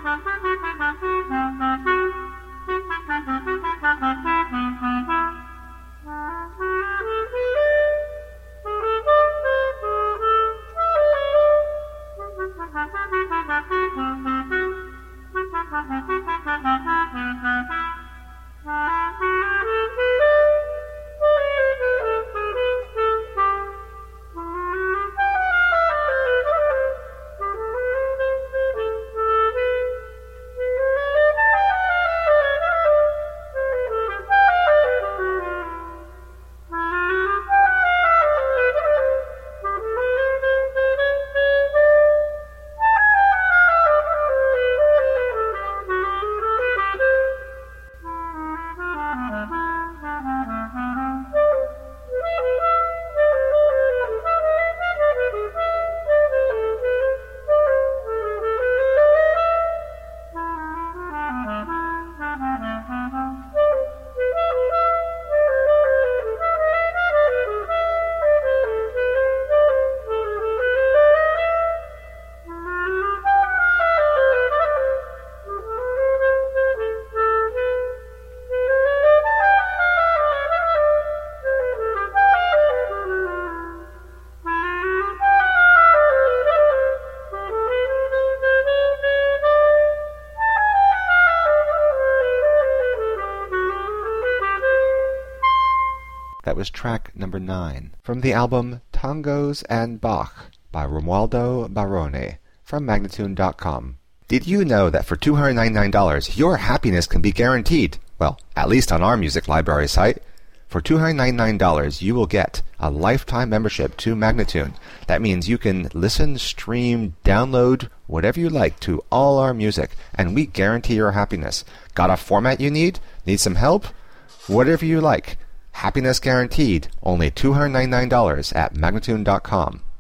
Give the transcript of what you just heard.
That was track number 9 from the album Tangos and Bach by Romualdo Barone from Magnatune.com. Did you know that for $299 your happiness can be guaranteed? Well, at least on our music library site. For $299 you will get a lifetime membership to Magnatune. That means you can listen, stream, download, whatever you like to all our music, and we guarantee your happiness. Got a format you need? Need some help? Whatever you like. Happiness guaranteed. Only $299 at Magnatune.com.